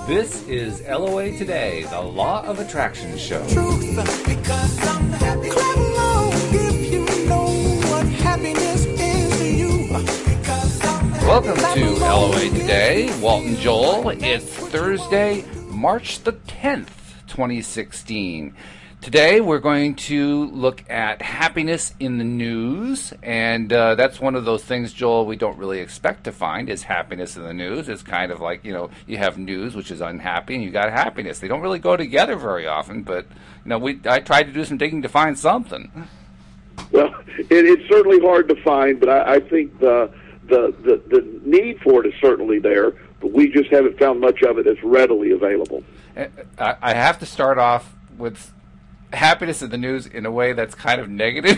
This is LOA Today, the Law of Attraction show. Truth, because I'm happy. Clap along if you know what happiness is to you. Because I'm happy. Welcome to LOA Today, Walton Joel. It's Thursday, March the 10th, 2016. Today we're going to look at happiness in the news, and that's one of those things, Joel, we don't really expect to find is happiness in the news. It's kind of like, you have news, which is unhappy, and you got happiness. They don't really go together very often, but I tried to do some digging to find something. Well, it's certainly hard to find, but I think the need for it is certainly there, but we just haven't found much of it that's readily available. I have to start off with happiness in the news in a way that's kind of negative.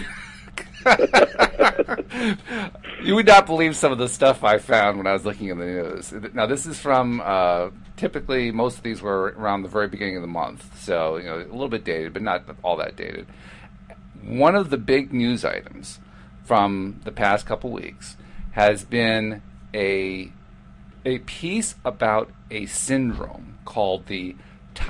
You would not believe some of the stuff I found when I was looking in the news. Now, this is from, typically, most of these were around the very beginning of the month, so, a little bit dated, but not all that dated. One of the big news items from the past couple weeks has been a piece about a syndrome called the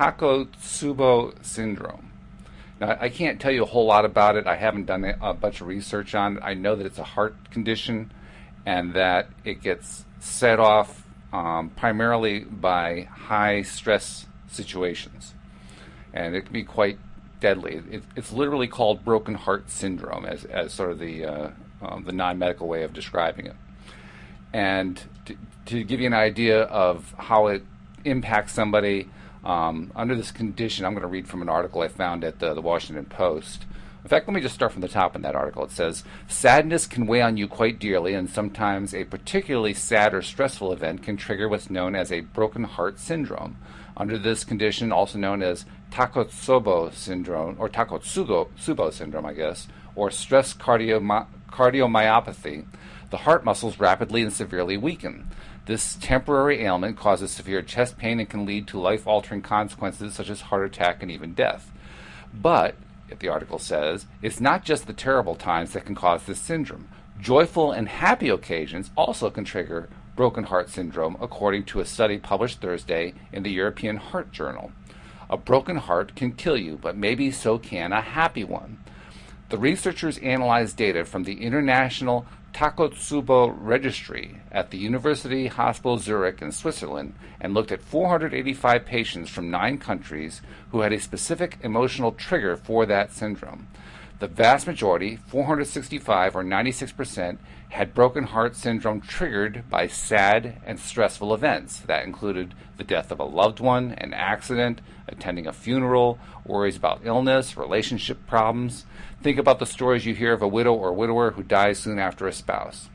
Takotsubo syndrome. Now, I can't tell you a whole lot about it. I haven't done a bunch of research on it. I know that it's a heart condition and that it gets set off primarily by high-stress situations. And it can be quite deadly. It's literally called broken heart syndrome as sort of the non-medical way of describing it. And to give you an idea of how it impacts somebody, under this condition, I'm going to read from an article I found at the Washington Post. In fact, let me just start from the top in that article. It says, sadness can weigh on you quite dearly, and sometimes a particularly sad or stressful event can trigger what's known as a broken heart syndrome. Under this condition, also known as Takotsubo syndrome, or Takotsubo syndrome, I guess, or stress cardiomyopathy, the heart muscles rapidly and severely weaken. This temporary ailment causes severe chest pain and can lead to life-altering consequences such as heart attack and even death. But, the article says, it's not just the terrible times that can cause this syndrome. Joyful and happy occasions also can trigger broken heart syndrome, according to a study published Thursday in the European Heart Journal. A broken heart can kill you, but maybe so can a happy one. The researchers analyzed data from the International Takotsubo Registry at the University Hospital Zurich in Switzerland and looked at 485 patients from 9 countries who had a specific emotional trigger for that syndrome. The vast majority, 465 or 96%, had broken heart syndrome triggered by sad and stressful events. That included the death of a loved one, an accident, attending a funeral, worries about illness, relationship problems. Think about the stories you hear of a widow or widower who dies soon after a spouse.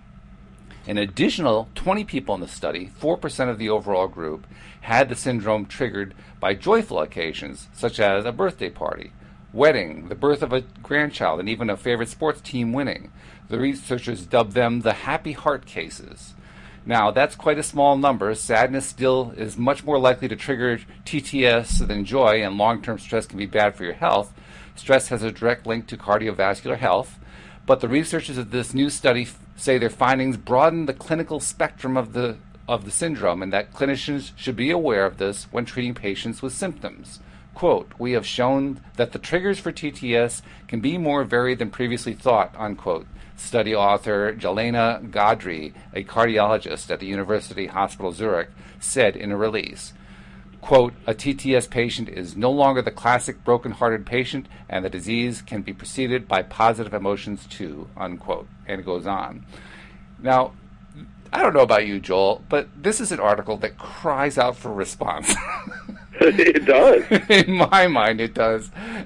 An additional 20 people in the study, 4% of the overall group, had the syndrome triggered by joyful occasions, such as a birthday party, wedding, the birth of a grandchild, and even a favorite sports team winning. The researchers dubbed them the happy heart cases. Now, that's quite a small number. Sadness still is much more likely to trigger TTS than joy, and long-term stress can be bad for your health. Stress has a direct link to cardiovascular health, but the researchers of this new study say their findings broaden the clinical spectrum of the syndrome, and that clinicians should be aware of this when treating patients with symptoms. Quote, we have shown that the triggers for TTS can be more varied than previously thought, unquote. Study author Jelena Gadri, a cardiologist at the University Hospital Zurich, said in a release. Quote, a TTS patient is no longer the classic broken-hearted patient, and the disease can be preceded by positive emotions too, unquote. And it goes on. Now, I don't know about you, Joel, but this is an article that cries out for response. It does. In my mind, it does.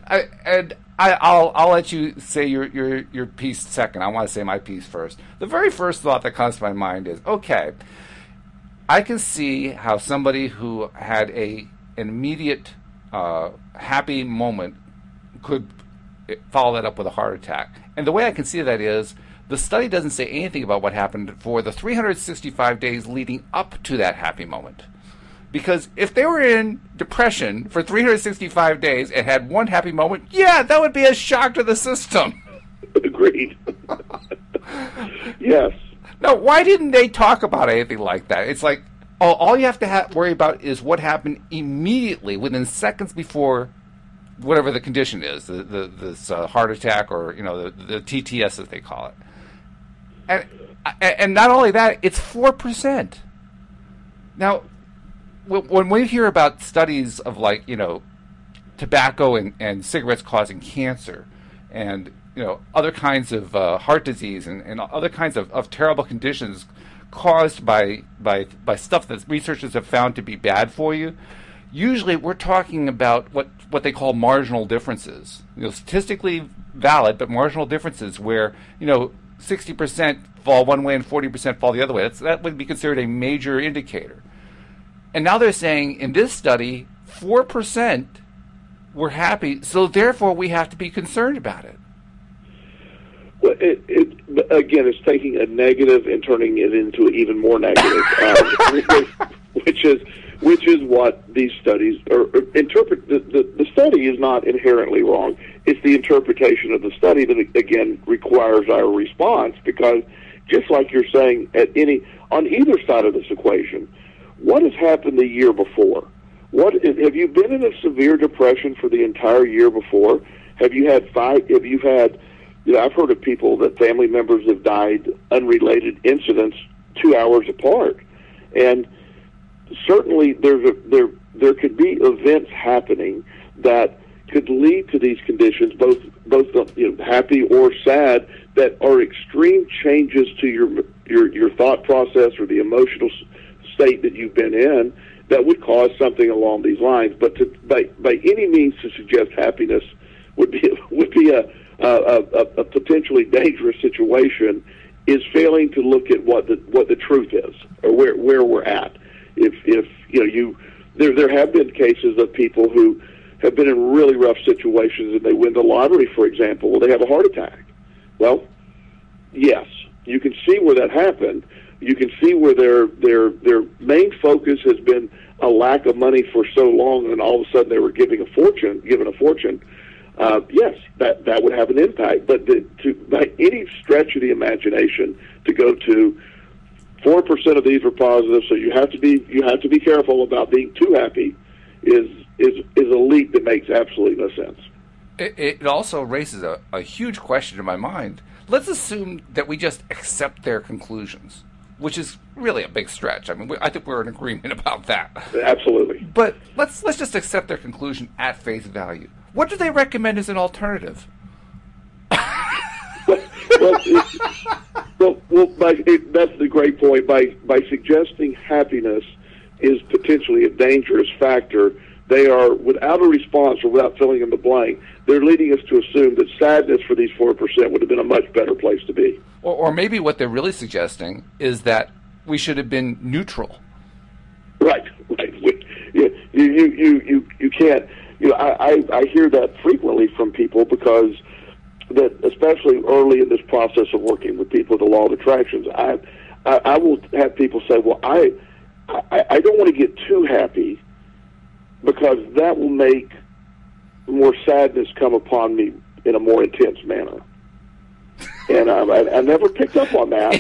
I'll let you say your piece second. I want to say my piece first. The very first thought that comes to my mind is, okay, I can see how somebody who had an immediate happy moment could follow that up with a heart attack. And the way I can see that is the study doesn't say anything about what happened for the 365 days leading up to that happy moment. Because if they were in depression for 365 days and had one happy moment, yeah, that would be a shock to the system. Agreed. Yes. No, why didn't they talk about anything like that? It's like, All you have to worry about is what happened immediately, within seconds before whatever the condition is, this heart attack, or the TTS as they call it. And not only that, it's 4%. Now, when we hear about studies of tobacco and cigarettes causing cancer, and other kinds of heart disease and other kinds of terrible conditions caused by stuff that researchers have found to be bad for you, usually we're talking about what they call marginal differences. Statistically valid, but marginal differences where 60% fall one way and 40% fall the other way. That would be considered a major indicator. And now they're saying in this study, 4% were happy, so therefore we have to be concerned about it. Well, again, it's taking a negative and turning it into even more negative, which is what these studies interpret. The study is not inherently wrong. It's the interpretation of the study that, again, requires our response, because just like you're saying, on either side of this equation, what has happened the year before? Have you been in a severe depression for the entire year before? Have you had I've heard of people that family members have died unrelated incidents 2 hours apart, and certainly there could be events happening that could lead to these conditions, both happy or sad, that are extreme changes to your thought process or the emotional state that you've been in, that would cause something along these lines. But by any means to suggest happiness would be a potentially dangerous situation is failing to look at what the truth is, or where we're at. There have been cases of people who have been in really rough situations and they win the lottery, for example. Well, they have a heart attack. Well, yes, you can see where that happened. You can see where their main focus has been a lack of money for so long, and all of a sudden they were given a fortune. Yes, that would have an impact. But by any stretch of the imagination, to go to 4% of these were positive, so you have to be careful about being too happy, is a leap that makes absolutely no sense. It also raises a huge question in my mind. Let's assume that we just accept their conclusions, which is really a big stretch. I mean, I think we're in agreement about that. Absolutely. But let's just accept their conclusion at face value. What do they recommend as an alternative? That's the great point. By suggesting happiness is potentially a dangerous factor, they are, without a response or without filling in the blank, they're leading us to assume that sadness for these 4% would have been a much better place to be. Or maybe what they're really suggesting is that we should have been neutral. Right. You can't. I hear that frequently from people, because that, especially early in this process of working with people, the law of attractions, I will have people say, well, I don't want to get too happy, because that will make more sadness come upon me in a more intense manner. And I never picked up on that.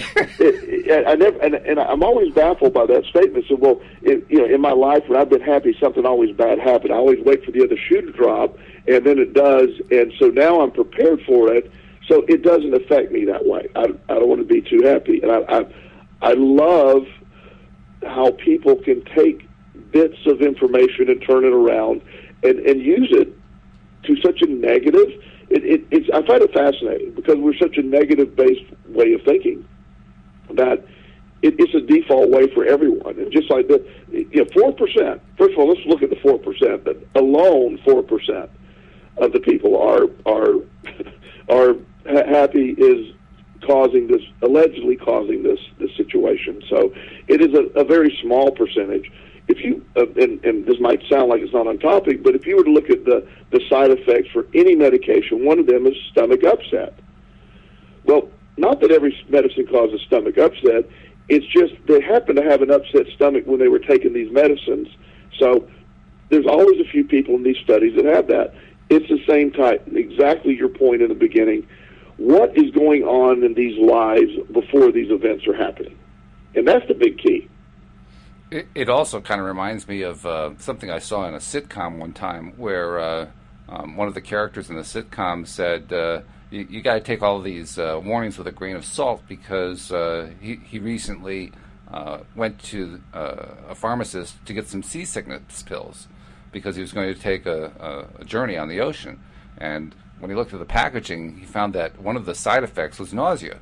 I'm always baffled by that statement. So, well, in my life when I've been happy, something always bad happened. I always wait for the other shoe to drop, and then it does. And so now I'm prepared for it, so it doesn't affect me that way. I don't want to be too happy. And I love how people can take bits of information and turn it around and use it to such a negative. I find it fascinating, because we're such a negative-based way of thinking that it's a default way for everyone. And just like 4%. First of all, let's look at the 4%. That alone, 4% of the people are happy is allegedly causing this situation. So it is a very small percentage. If you and this might sound like it's not on topic, but if you were to look at the side effects for any medication, one of them is stomach upset. Well, not that every medicine causes stomach upset. It's just they happen to have an upset stomach when they were taking these medicines. So there's always a few people in these studies that have that. It's the same type. Exactly your point in the beginning. What is going on in these lives before these events are happening? And that's the big key. It also kind of reminds me of something I saw in a sitcom one time where one of the characters in the sitcom said, you got to take all of these warnings with a grain of salt because he recently went to a pharmacist to get some seasickness pills because he was going to take a journey on the ocean. And when he looked at the packaging, he found that one of the side effects was nausea.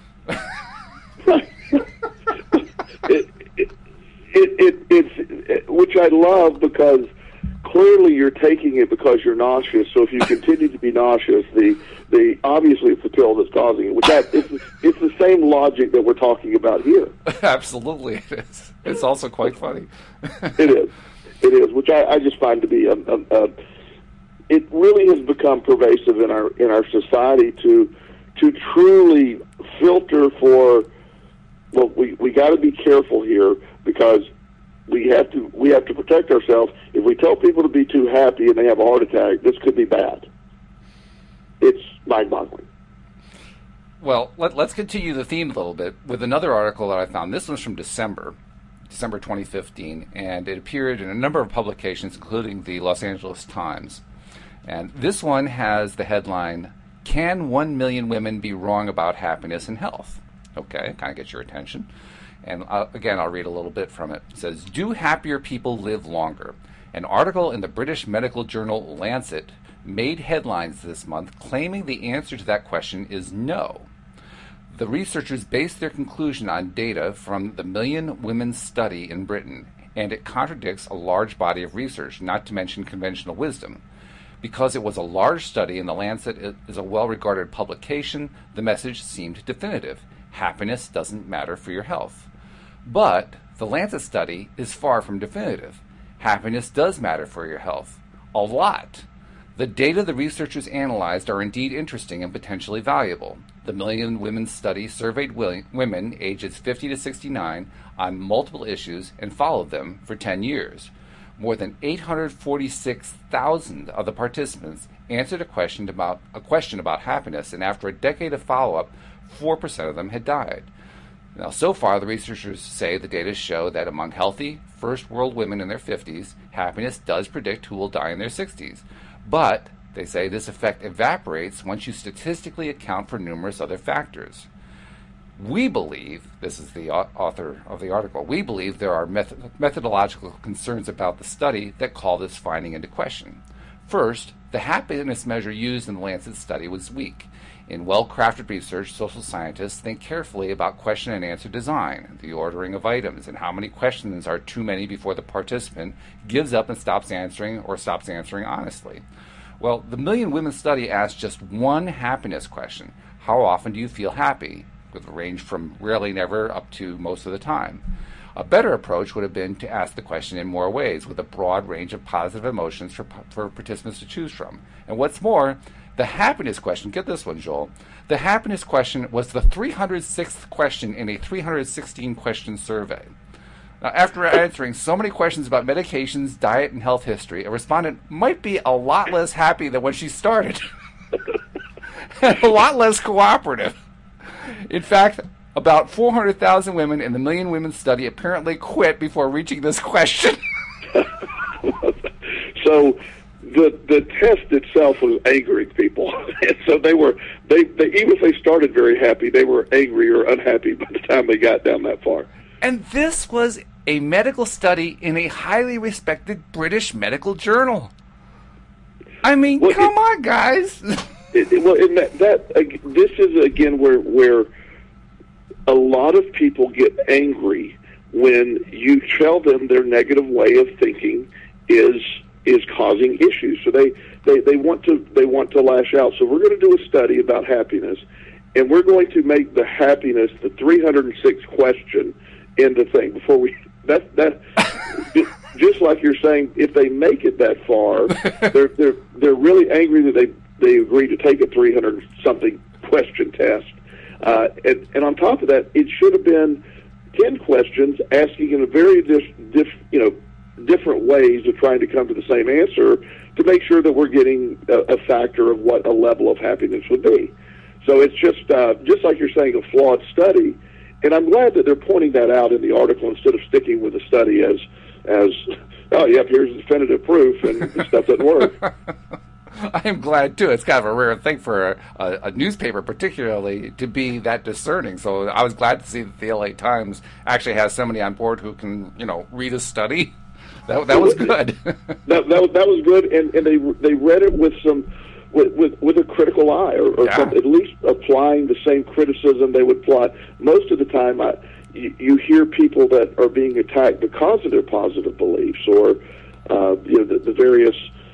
It's which I love because clearly you're taking it because you're nauseous. So if you continue to be nauseous, the obviously it's the pill that's causing it. With that, it's the same logic that we're talking about here. Absolutely, it is. It's also quite funny. It is, which I just find to be it really has become pervasive in our society to truly filter for. Well, we got to be careful here because we have to protect ourselves. If we tell people to be too happy and they have a heart attack, this could be bad. It's mind-boggling. Well, let's continue the theme a little bit with another article that I found. This one's from December 2015, and it appeared in a number of publications, including the Los Angeles Times. And this one has the headline, "Can 1 million women be wrong about happiness and health?" Okay, kind of gets your attention. And again, I'll read a little bit from it. It says, "Do happier people live longer?" An article in the British medical journal Lancet made headlines this month claiming the answer to that question is no. The researchers based their conclusion on data from the Million Women study in Britain, and it contradicts a large body of research, not to mention conventional wisdom. Because it was a large study and the Lancet is a well-regarded publication, the message seemed definitive. Happiness doesn't matter for your health. But the Lancet study is far from definitive. Happiness does matter for your health. A lot. The data the researchers analyzed are indeed interesting and potentially valuable. The Million Women study surveyed women ages 50 to 69 on multiple issues and followed them for 10 years. More than 846,000 of the participants answered a question about happiness, and after a decade of follow-up, 4% of them had died. Now, so far, the researchers say the data show that among healthy, first-world women in their 50s, happiness does predict who will die in their 60s. But, they say, this effect evaporates once you statistically account for numerous other factors. We believe, this is the author of the article, we believe there are methodological concerns about the study that call this finding into question. First, the happiness measure used in the Lancet study was weak. In well-crafted research, social scientists think carefully about question and answer design, the ordering of items, and how many questions are too many before the participant gives up and stops answering or stops answering honestly. Well, the Million Women study asked just one happiness question. How often do you feel happy? With a range from rarely never up to most of the time. A better approach would have been to ask the question in more ways, with a broad range of positive emotions for participants to choose from. And what's more, the happiness question, get this one, Joel, the happiness question was the 306th question in a 316-question survey. Now, after answering so many questions about medications, diet, and health history, a respondent might be a lot less happy than when she started. And a lot less cooperative. In fact, about 400,000 women in the Million Women study apparently quit before reaching this question. So the test itself was angering people, and so they even if they started very happy, they were angry or unhappy by the time they got down that far. And this was a medical study in a highly respected British medical journal. I mean, come on, guys. This is again where a lot of people get angry when you tell them their negative way of thinking is causing issues. So they want to lash out. So we're going to do a study about happiness, and we're going to make the happiness the 306th question in the thing before we that just like you're saying, if they make it that far, they're really angry that they agreed to take a 300-something question test. And on top of that, it should have been 10 questions asking in a very different ways of trying to come to the same answer to make sure that we're getting a factor of what a level of happiness would be. So it's just like you're saying, a flawed study. And I'm glad that they're pointing that out in the article instead of sticking with the study as oh, yep, here's definitive proof, and the stuff doesn't work. I'm glad, too. It's kind of a rare thing for a newspaper, particularly, to be that discerning. So I was glad to see that the LA Times actually has somebody on board who can, read a study. That was good. that was good, and they read it with some with a critical eye, or some, at least applying the same criticism they would apply. Most of the time, you hear people that are being attacked because of their positive beliefs, or the various.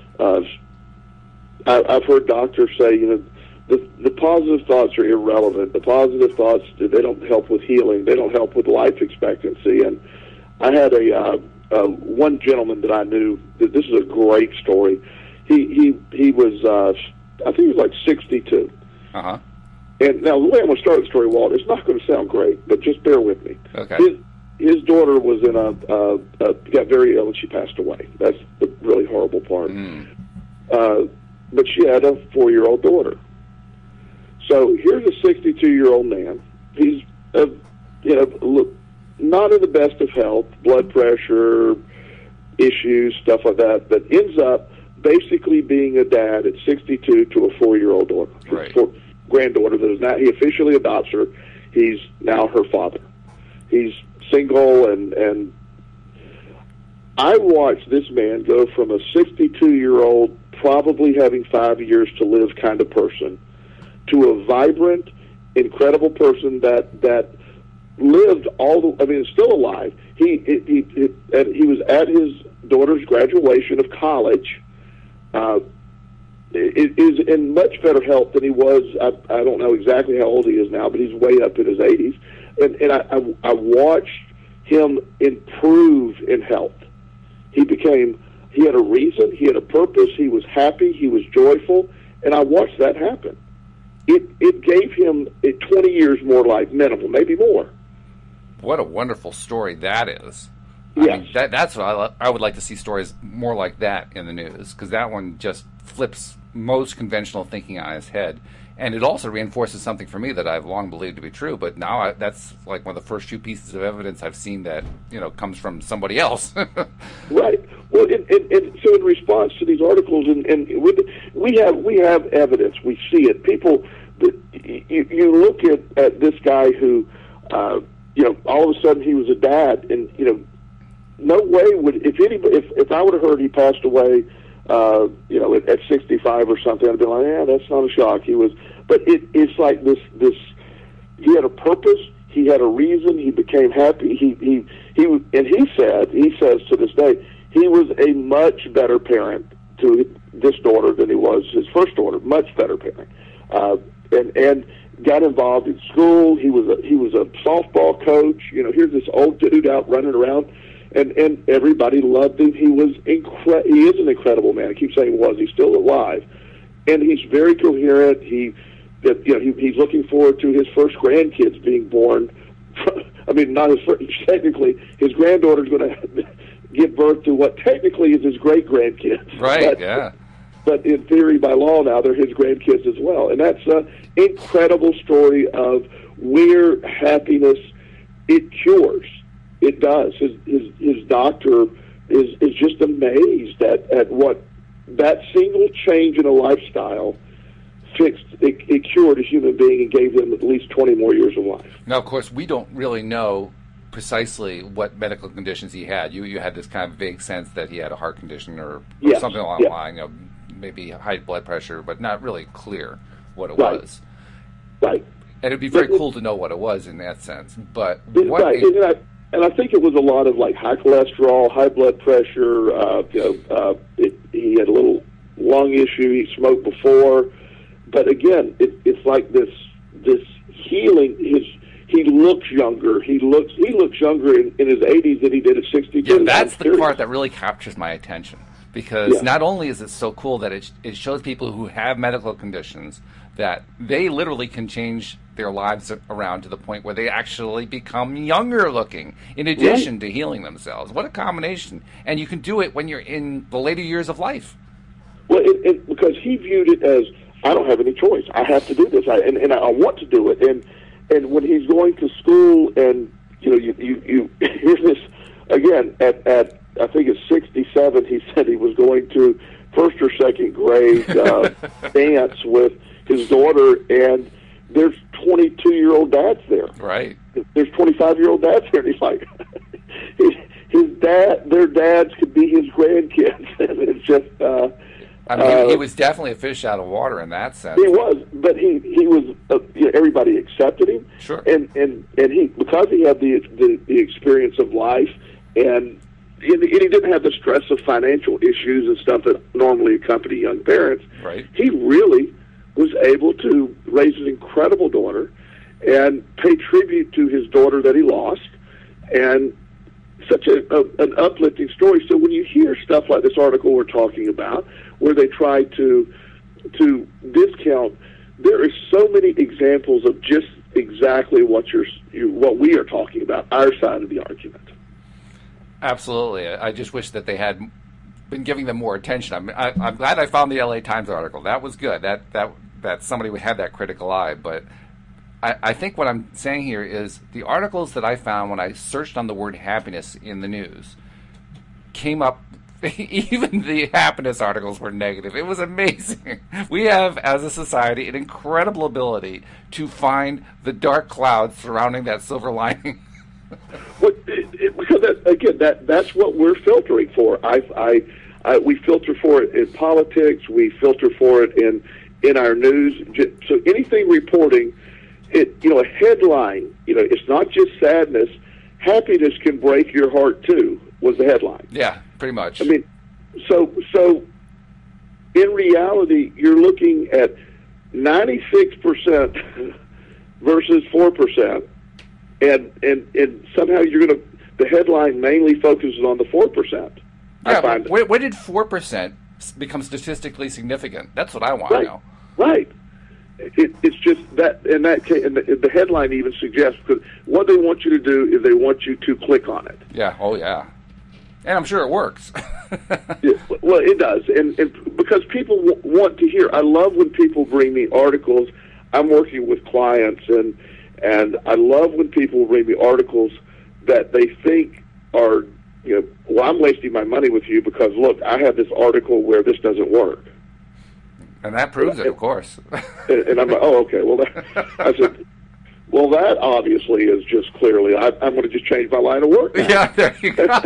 I've heard doctors say, the positive thoughts are irrelevant. The positive thoughts, they don't help with healing. They don't help with life expectancy. And I had one gentleman that I knew. This is a great story. He was I think he was like 62. Uh-huh. And now the way I'm going to start the story, Walt, it's not going to sound great, but just bear with me. Okay. His daughter was got very ill and she passed away. That's the really horrible part. But she had a 4-year-old daughter. So here's a 62-year-old man. He's not in the best of health, blood pressure issues, stuff like that, but ends up basically being a dad at 62 to a 4-year-old daughter, right. Granddaughter that is now, he officially adopts her. He's now her father. He's single, and I watched this man go from a 62-year-old, probably having 5 years to live kind of person, to a vibrant, incredible person that lived is still alive. He was at his daughter's graduation of college. Is in much better health than he was. I don't know exactly how old he is now, but he's way up in his 80s. And I watched him improve in health. He had a reason, he had a purpose, he was happy, he was joyful, and I watched that happen. It gave him 20 years more life, minimum, maybe more. What a wonderful story that is. Yes. I mean, that's what I would like to see, stories more like that in the news, because that one just flips most conventional thinking on its head. And it also reinforces something for me that I've long believed to be true, but now that's like one of the first few pieces of evidence I've seen that, comes from somebody else. Right. Well, and so in response to these articles, and we have evidence. We see it. People, you look at this guy who, all of a sudden he was a dad, and no way would if I would have heard he passed away, at 65 or something, I'd be like, yeah, that's not a shock. He was, but it's like this. He had a purpose. He had a reason. He became happy. He says to this day, he was a much better parent to this daughter than he was his first daughter. Much better parent, and got involved in school. He was a softball coach. Here's this old dude out running around. And everybody loved him. He was he is an incredible man. I keep saying was. He's still alive, and he's very coherent. He's looking forward to his first grandkids being born. I mean, not his first. Technically, his granddaughter's going to give birth to what technically is his great grandkids. Right. But, yeah. But in theory, by law now, they're his grandkids as well. And that's an incredible story of where happiness it cures. It does. His doctor is just amazed at what that single change in a lifestyle fixed. It cured a human being and gave them at least 20 more years of life. Now, of course, we don't really know precisely what medical conditions he had. You had this kind of vague sense that he had a heart condition or Yes. something along the line, maybe high blood pressure, but not really clear what it Right. was. Right. And it'd be very cool to know what it was in that sense. But Right. And I think it was a lot of like high cholesterol, high blood pressure. He had a little lung issue. He smoked before, but again, it's like this healing. He looks younger. He looks younger in his 80s than he did at 62. Yeah, that's the part that really captures my attention, because not only is it so cool that it shows people who have medical conditions that they literally can change their lives around to the point where they actually become younger looking, in addition to healing themselves. What a combination. And you can do it when you're in the later years of life. Well, because he viewed it as, I don't have any choice. I have to do this, and I want to do it. and when he's going to school, and you hear this again at I think at 67, he said he was going to first or second grade dance with his daughter, and there's 22-year-old dads there. Right. There's 25-year-old dads there, and he's like, their dads could be his grandkids, and it's just. I mean, he was definitely a fish out of water in that sense. He was, but he was. Everybody accepted him. Sure. And he, because he had the experience of life, and he didn't have the stress of financial issues and stuff that normally accompany young parents. Right. He really was able to raise an incredible daughter and pay tribute to his daughter that he lost, and such an uplifting story. So when you hear stuff like this article we're talking about, where they try to discount, there are so many examples of just exactly what what we are talking about, our side of the argument. Absolutely. I just wish that they had been giving them more attention. I'm glad I found the LA Times article. That was good. That somebody had that critical eye. But I think what I'm saying here is the articles that I found when I searched on the word happiness in the news came up. Even the happiness articles were negative. It was amazing. We have, as a society, an incredible ability to find the dark clouds surrounding that silver lining. Because that's what we're filtering for. We filter for it in politics. We filter for it in our news. So anything reporting, a headline. It's not just sadness. Happiness can break your heart too. Was the headline? Yeah, pretty much. I mean, so in reality, you're looking at 96% versus 4%, and somehow the headline mainly focuses on the 4%. Yeah, when did 4% become statistically significant? That's what I want to know. Right. It's just that in that case, and the headline even suggests, because what they want you to do is they want you to click on it. Yeah. Oh, yeah. And I'm sure it works. Yeah, well, it does, and because people want to hear. I love when people bring me articles. I'm working with clients, and I love when people bring me articles that they think are, well, I'm wasting my money with you because look, I have this article where this doesn't work. And that proves it, of course. And I'm like, oh, okay. Well, I said, well, that obviously is just clearly, I'm going to just change my line of work now. Yeah, there you go.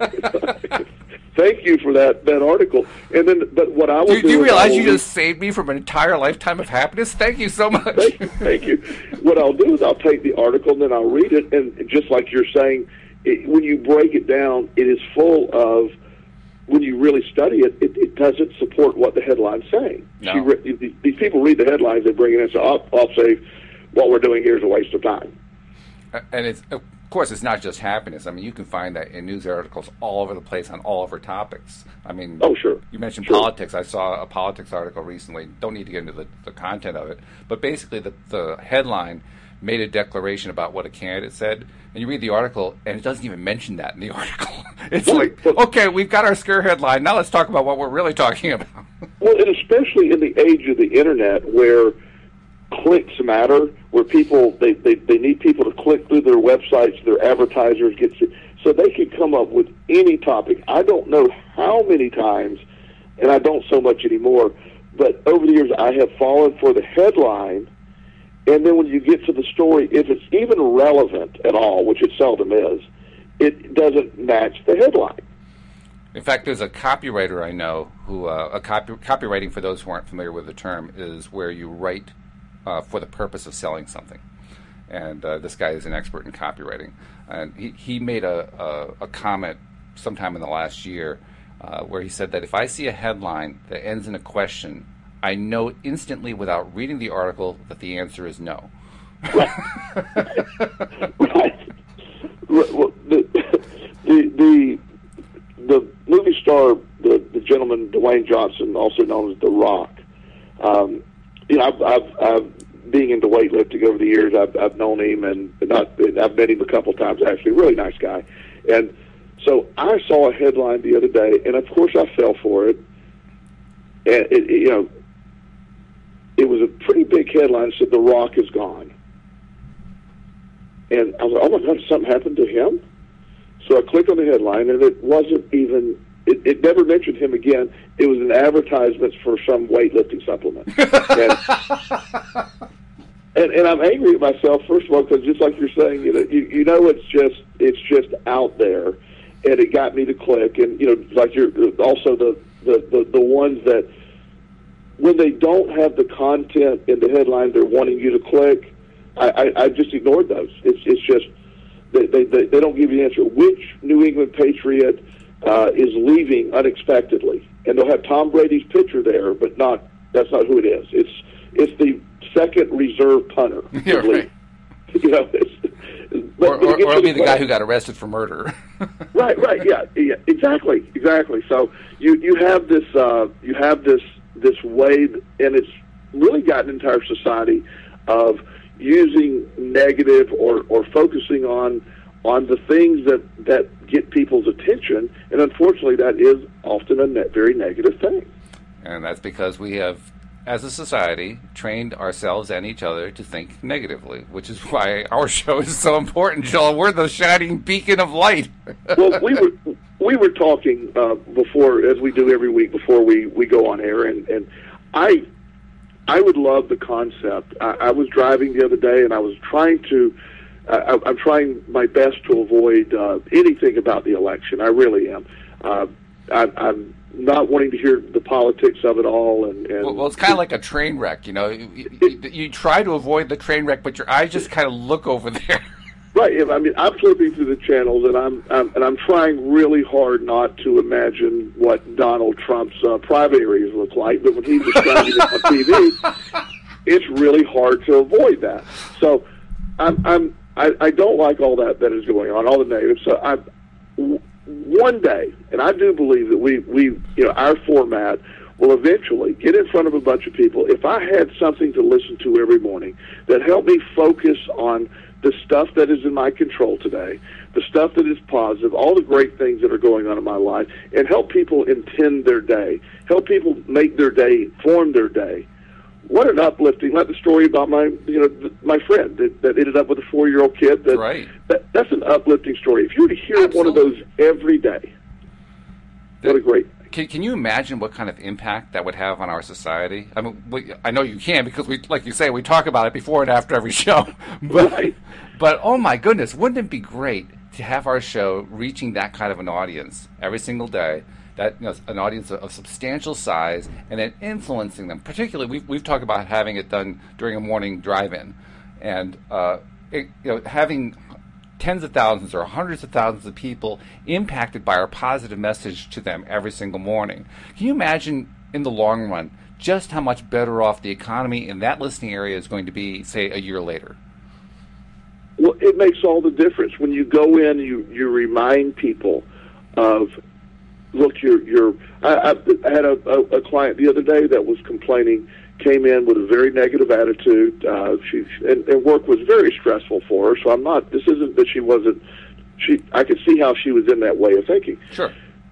Thank you for that article. And then, but what I will do you realize you just saved me from an entire lifetime of happiness? Thank you so much. Thank you. What I'll do is I'll take the article and then I'll read it. And just like you're saying, when you break it down, it is full of, when you really study it, it doesn't support what the headline's saying. No. These people read the headlines, they bring it in and say, I'll say, what we're doing here is a waste of time. And of course, it's not just happiness. I mean, you can find that in news articles all over the place on all of our topics. I mean, oh, sure. You mentioned politics. I saw a politics article recently. Don't need to get into the content of it. But basically, the headline made a declaration about what a candidate said. And you read the article, and it doesn't even mention that in the article. It's like, okay, we've got our scare headline. Now let's talk about what we're really talking about. Well, and especially in the age of the Internet where clicks matter, where people, they need people to click through their websites, their advertisers get to, so they can come up with any topic. I don't know how many times, and I don't so much anymore, but over the years I have fallen for the headline, and then when you get to the story, if it's even relevant at all, which it seldom is, it doesn't match the headline. In fact, there's a copywriter I know who, copywriting, for those who aren't familiar with the term, is where you write for the purpose of selling something. And this guy is an expert in copywriting. And he made a comment sometime in the last year where he said that if I see a headline that ends in a question, I know instantly without reading the article that the answer is no. Right. Right. Well, the movie star, the gentleman Dwayne Johnson, also known as The Rock. I've being into weightlifting over the years, I've known him and I've met him a couple times. Actually, really nice guy. And so I saw a headline the other day, and of course I fell for it. And it was a pretty big headline. It said The Rock is gone. And I was like, oh my God, something happened to him? So I clicked on the headline, and it wasn't even, it never mentioned him again. It was an advertisement for some weightlifting supplement. And I'm angry at myself, first of all, because just like you're saying, you know it's just out there, and it got me to click. And, like you're also the ones that, when they don't have the content in the headline they're wanting you to click, I just ignored those. It's just they don't give you the answer. Which New England Patriot is leaving unexpectedly? And they'll have Tom Brady's picture there, but that's not who it is. It's the second reserve punter. Yeah, right. Or it'll be the guy who got arrested for murder. Right, yeah, exactly. So you have this way, and it's really gotten into our society of using negative or focusing on the things that get people's attention, and unfortunately that is often a very negative thing. And that's because we have, as a society, trained ourselves and each other to think negatively, which is why our show is so important, Joel. We're the shining beacon of light. Well, we were talking before, as we do every week before we go on air, and I would love the concept. I was driving the other day, and I was trying to. I'm trying my best to avoid anything about the election. I really am. I'm not wanting to hear the politics of it all. And well, it's kind of like a train wreck. You try to avoid the train wreck, but your eyes just kind of look over there. Right. I mean, I'm flipping through the channels, and I'm trying really hard not to imagine what Donald Trump's private areas look like. But when he's describing it on TV, it's really hard to avoid that. So I don't like all that is going on, all the negative. So one day, and I do believe that we our format will eventually get in front of a bunch of people. If I had something to listen to every morning that helped me focus on the stuff that is in my control today, the stuff that is positive, all the great things that are going on in my life, and help people intend their day, help people make their day, form their day. What an uplifting, like the story about my friend that ended up with a 4-year-old kid. Right. That's an uplifting story. If you were to hear Absolutely. one of those every day, what a great thing. Can you imagine what kind of impact that would have on our society? I mean, I know you can, because we, like you say, we talk about it before and after every show. But oh my goodness, wouldn't it be great to have our show reaching that kind of an audience every single day? That an audience of substantial size, and then influencing them. Particularly, we've talked about having it done during a morning drive-in, and having tens of thousands or hundreds of thousands of people impacted by our positive message to them every single morning. Can you imagine, in the long run, just how much better off the economy in that listening area is going to be, say, a year later? Well, it makes all the difference when you go in. You remind people of. Look, I had a client the other day that was complaining, came in with a very negative attitude. And work was very stressful for her. So this isn't that she wasn't, I could see how she was in that way of thinking. Sure.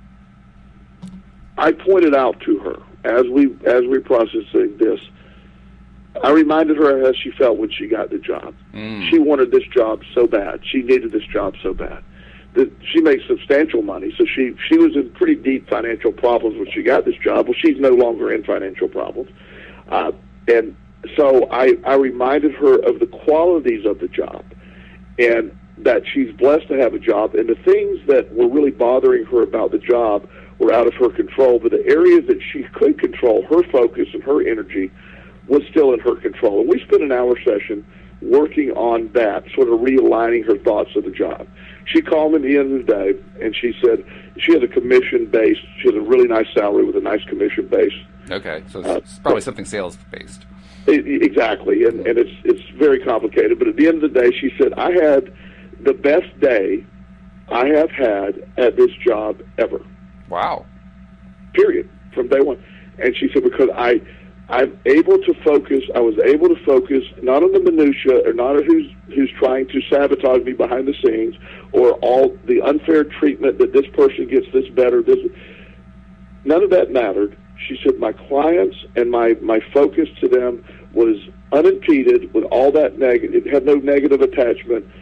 I pointed out to her, as we processing this, I reminded her how she felt when she got the job. She wanted this job so bad. She needed this job so bad. She makes substantial money, so she was in pretty deep financial problems when she got this job. Well, she's no longer in financial problems. And so I reminded her of the qualities of the job, and that she's blessed to have a job, and the things that were really bothering her about the job were out of her control, but the areas that she could control, her focus and her energy, was still in her control. And we spent an hour session working on that, sort of realigning her thoughts of the job. She called me at the end of the day, and she said she has a commission-based, she has a really nice salary with a nice commission base. Okay, so it's probably something sales-based. Exactly, and it's very complicated. But at the end of the day, she said, I had the best day I have had at this job ever. Wow. Period, from day one. And she said, because I'm able to focus. I was able to focus not on the minutia, or not on who's trying to sabotage me behind the scenes, or all the unfair treatment that this person gets this better. None of that mattered. She said my clients and my focus to them was unimpeded with all that negative. It had no negative attachment.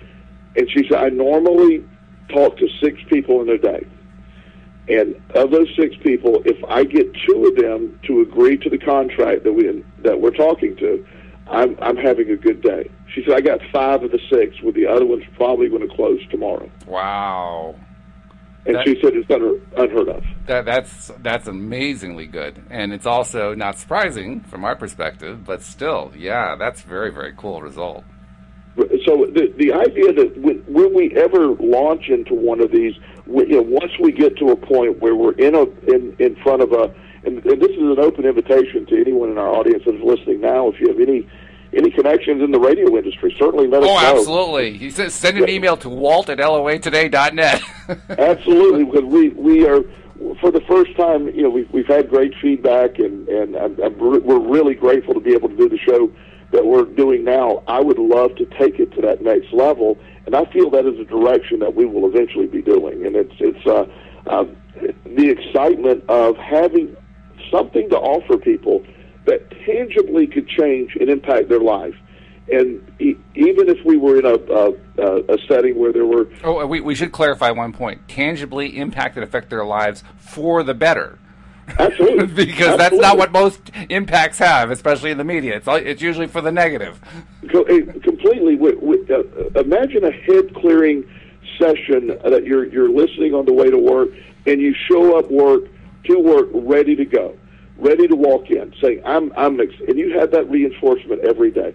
And she said, I normally talk to 6 people in a day. And of those 6 people, if I get 2 of them to agree to the contract that we're talking to, I'm having a good day. She said, I got 5 of the 6, with the other ones probably going to close tomorrow. Wow. And she said it's unheard of. That's amazingly good. And it's also not surprising from our perspective, but still, yeah, that's very, very cool result. So the idea that when we ever launch into one of these, once we get to a point where we're in front of and this is an open invitation to anyone in our audience that is listening now, if you have any connections in the radio industry, certainly let us know. Oh, absolutely. He says send an email to walt@loatoday.net. Absolutely, because we are, for the first time, we've had great feedback, and we're really grateful to be able to do the show that we're doing now. I would love to take it to that next level, and I feel that is a direction that we will eventually be doing. And it's the excitement of having something to offer people that tangibly could change and impact their life. And even if we were in a setting where there were... Oh, we should clarify one point. Tangibly impact and affect their lives for the better. Absolutely. Because that's not what most impacts have, especially in the media. It's usually for the negative. Completely. Imagine a head-clearing session that you're listening on the way to work, and you show up to work ready to go, ready to walk in, saying, and you have that reinforcement every day.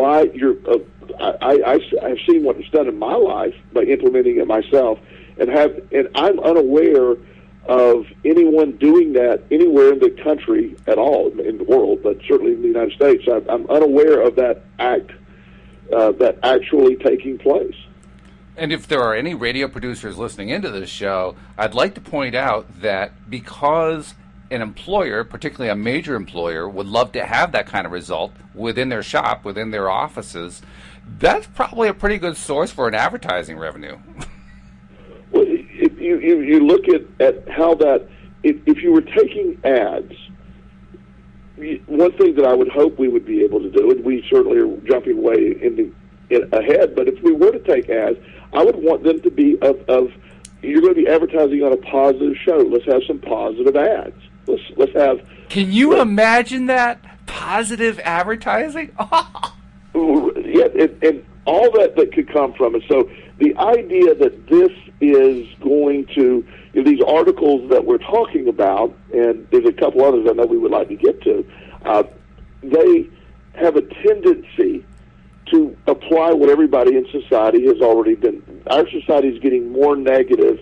I've seen what it's done in my life by implementing it myself, and I'm unaware of anyone doing that anywhere in the country at all, in the world, but certainly in the United States. I'm unaware of that act that actually taking place. And if there are any radio producers listening into this show, I'd like to point out that because an employer, particularly a major employer, would love to have that kind of result within their shop, within their offices, that's probably a pretty good source for an advertising revenue. Well, if you look at how that, if you were taking ads, one thing that I would hope we would be able to do, and we certainly are jumping way ahead, but if we were to take ads, I would want them to be you're going to be advertising on a positive show. Let's have some positive ads. Let's have. Can you imagine that? Positive advertising? Yeah, and all that could come from it. So the idea that this is going to, these articles that we're talking about, and there's a couple others I know we would like to get to, they have a tendency to apply what everybody in society has already been. Our society is getting more negative.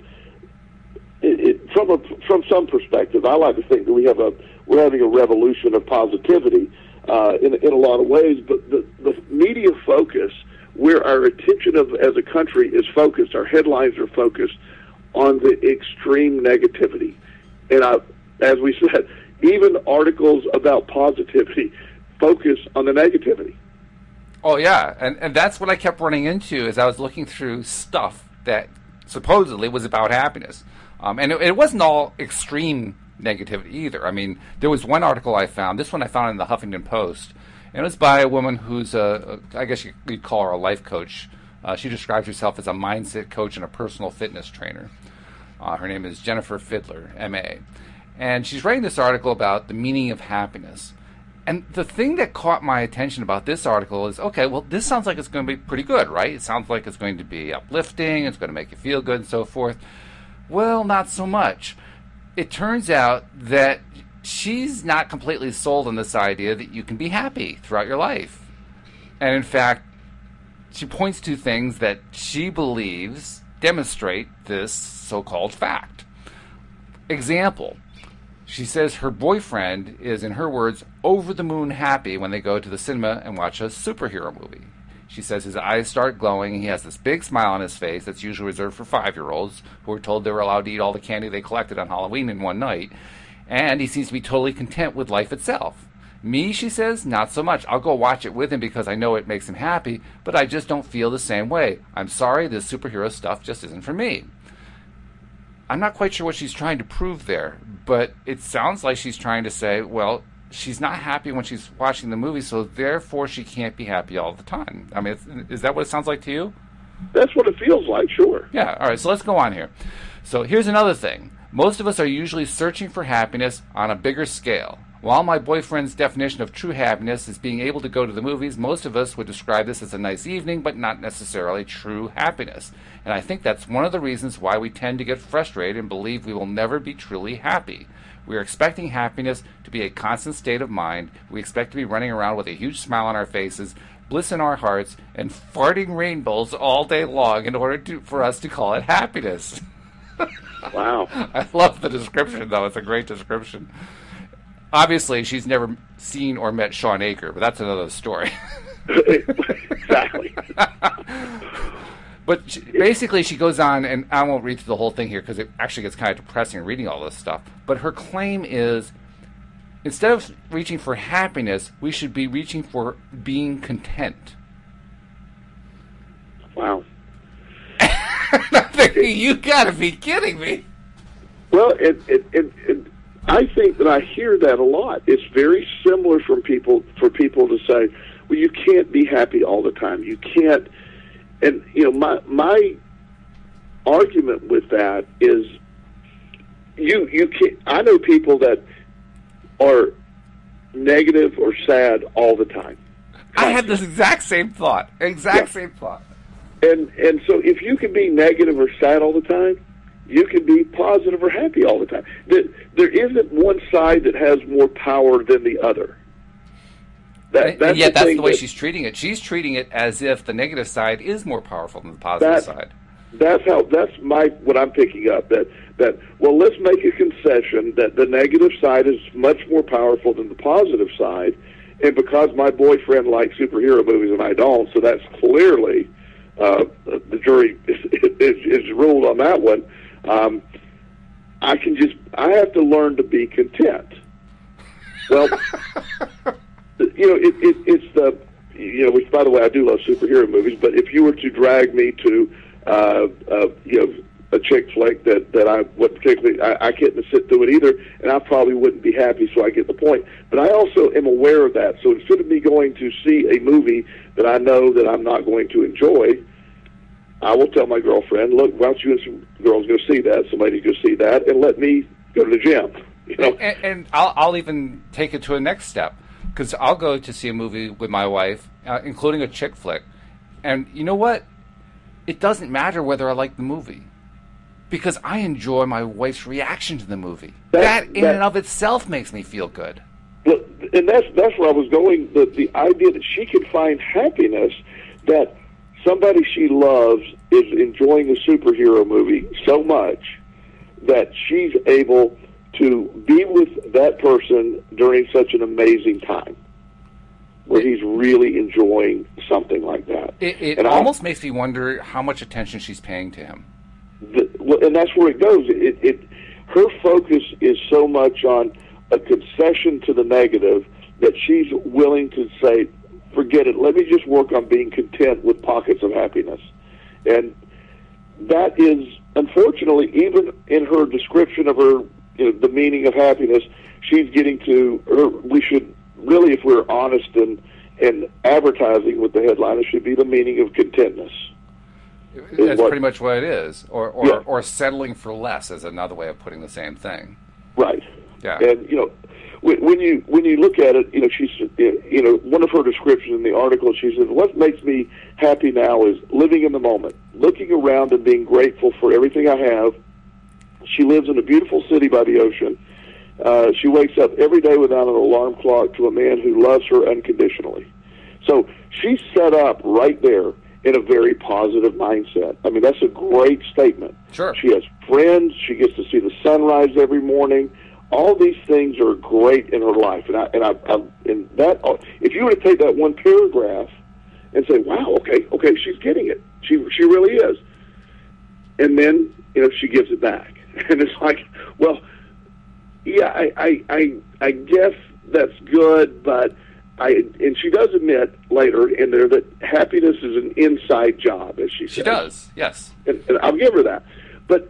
From some perspective, I like to think that we're having a revolution of positivity in a lot of ways. But the media focus, where our attention as a country is focused, our headlines are focused on the extreme negativity. And as we said, even articles about positivity focus on the negativity. Oh, yeah, and that's what I kept running into as I was looking through stuff that supposedly was about happiness. And it wasn't all extreme negativity either. I mean, there was one article I found, this one I found in the Huffington Post, and it was by a woman who's I guess you'd call her a life coach. She describes herself as a mindset coach and a personal fitness trainer. Her name is Jennifer Fiddler, M.A., and she's writing this article about the meaning of happiness. And the thing that caught my attention about this article is, okay, well, this sounds like it's going to be pretty good, right? It sounds like it's going to be uplifting, it's going to make you feel good and so forth. Well, not so much. It turns out that she's not completely sold on this idea that you can be happy throughout your life. And in fact, she points to things that she believes demonstrate this so-called fact. Example. She says her boyfriend is, in her words, over-the-moon happy when they go to the cinema and watch a superhero movie. She says his eyes start glowing, and he has this big smile on his face that's usually reserved for 5-year-olds who were told they were allowed to eat all the candy they collected on Halloween in one night, and he seems to be totally content with life itself. Me, she says, not so much. I'll go watch it with him because I know it makes him happy, but I just don't feel the same way. I'm sorry, this superhero stuff just isn't for me. I'm not quite sure what she's trying to prove there, but it sounds like she's trying to say, well, she's not happy when she's watching the movie, so therefore she can't be happy all the time. I mean, is that what it sounds like to you? That's what it feels like, sure. Yeah, all right, so let's go on here. So here's another thing. Most of us are usually searching for happiness on a bigger scale. While my boyfriend's definition of true happiness is being able to go to the movies, most of us would describe this as a nice evening, but not necessarily true happiness. And I think that's one of the reasons why we tend to get frustrated and believe we will never be truly happy. We are expecting happiness to be a constant state of mind. We expect to be running around with a huge smile on our faces, bliss in our hearts, and farting rainbows all day long in order for us to call it happiness. Wow. I love the description, though. It's a great description. Obviously, she's never seen or met Sean Aker, but that's another story. Exactly. But basically, she goes on, and I won't read through the whole thing here because it actually gets kind of depressing reading all this stuff. But her claim is, instead of reaching for happiness, we should be reaching for being content. Wow. I'm thinking, you gotta be kidding me. Well, I think that I hear that a lot. It's very similar for people to say, well, you can't be happy all the time. You can't. And, my argument with that is you can't. I know people that are negative or sad all the time. I had this exact same thought. Same thought. And so if you can be negative or sad all the time, you can be positive or happy all the time. There isn't one side that has more power than the other. And yet that's the way she's treating it. She's treating it as if the negative side is more powerful than the positive side. That's what I'm picking up. That well, let's make a concession that the negative side is much more powerful than the positive side, and because my boyfriend likes superhero movies and I don't, so that's clearly the jury is ruled on that one. I have to learn to be content. Well, it's the, which by the way, I do love superhero movies, but if you were to drag me to, a chick flick that I would particularly, I can't sit through it either, and I probably wouldn't be happy, so I get the point. But I also am aware of that. So instead of me going to see a movie that I know that I'm not going to enjoy, I will tell my girlfriend, look, why don't you and some girls go see that, somebody go see that, and let me go to the gym. And I'll even take it to a next step, because I'll go to see a movie with my wife, including a chick flick, and you know what? It doesn't matter whether I like the movie, because I enjoy my wife's reaction to the movie. That in and of itself makes me feel good. And that's where I was going, the idea that she could find happiness, that somebody she loves is enjoying a superhero movie so much that she's able to be with that person during such an amazing time, where he's really enjoying something like that. It almost makes me wonder how much attention she's paying to him. And that's where it goes. Her focus is so much on a concession to the negative that she's willing to say, forget it, let me just work on being content with pockets of happiness. And that is, unfortunately, even in her description of her, the meaning of happiness, she's getting to her. We should really, if we're honest and advertising with the headline, it should be the meaning of contentness. That's pretty much what it is, or settling for less is another way of putting the same thing. Right. Yeah. And when you look at it, she's one of her descriptions in the article, she says, what makes me happy now is living in the moment, looking around and being grateful for everything I have. She lives in a beautiful city by the ocean. She wakes up every day without an alarm clock to a man who loves her unconditionally. So she's set up right there in a very positive mindset. I mean, that's a great statement. Sure. She has friends. She gets to see the sunrise every morning. All these things are great in her life, and if you were to take that one paragraph and say, "Wow, okay, she's getting it. She really is," and then she gives it back, and it's like, well, yeah, I guess that's good, but and she does admit later in there that happiness is an inside job, as she says. She does, yes, and I'll give her that, but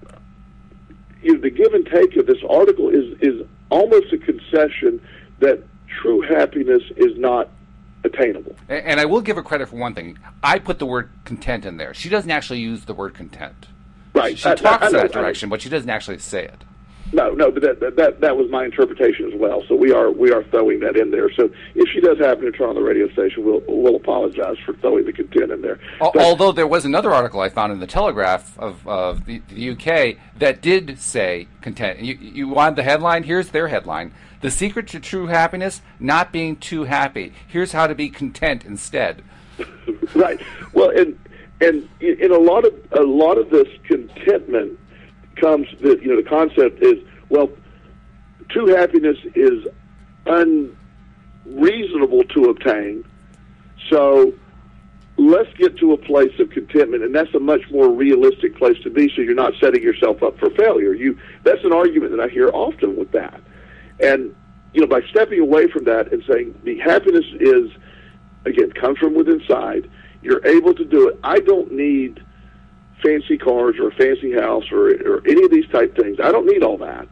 the give and take of this article is almost a concession that true happiness is not attainable. And I will give her credit for one thing. I put the word content in there. She doesn't actually use the word content. Right. She talks in that direction, but she doesn't actually say it. No, but that was my interpretation as well. So we are throwing that in there. So if she does happen to turn on the radio station, we'll apologize for throwing the content in there. Although there was another article I found in the Telegraph of the UK that did say content. You wanted the headline? Here's their headline: "The secret to true happiness: not being too happy. Here's how to be content instead." Right. Well, and in a lot of this contentment comes the concept is, well, true happiness is unreasonable to obtain, so let's get to a place of contentment, and that's a much more realistic place to be, so you're not setting yourself up for failure. That's an argument that I hear often with that. And by stepping away from that and saying the happiness is, again, comes from within inside, you're able to do it. I don't need fancy cars or a fancy house or any of these type things. I don't need all that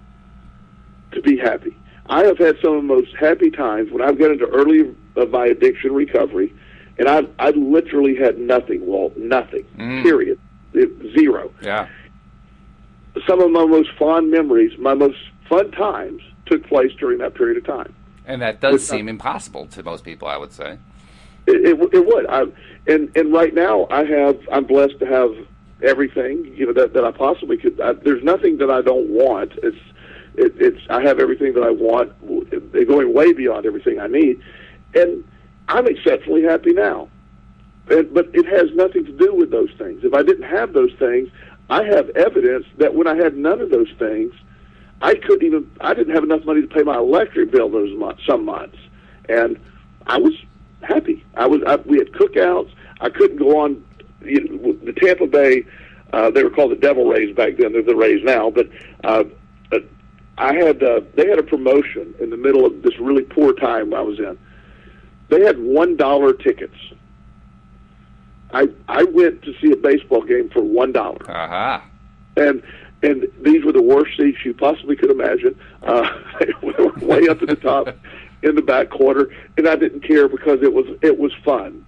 to be happy. I have had some of the most happy times when I've got into early of my addiction recovery, and I literally had nothing, Walt, nothing, period, zero. Yeah. Some of my most fond memories, my most fun times took place during that period of time. And that does seem impossible to most people, I would say. It would. And right now I'm blessed to have everything that I possibly could. There's nothing that I don't want. I have everything that I want, going way beyond everything I need, and I'm exceptionally happy now. But it has nothing to do with those things. If I didn't have those things, I have evidence that when I had none of those things, I didn't have enough money to pay my electric bill some months, and I was happy. We had cookouts. I couldn't go on the Tampa Bay. They were called the Devil Rays back then. They're the Rays now. But they had a promotion in the middle of this really poor time I was in. They had $1 tickets. I went to see a baseball game for $1. Uh-huh. And these were the worst seats you possibly could imagine. They were way up at the top in the back corner, and I didn't care because it was fun.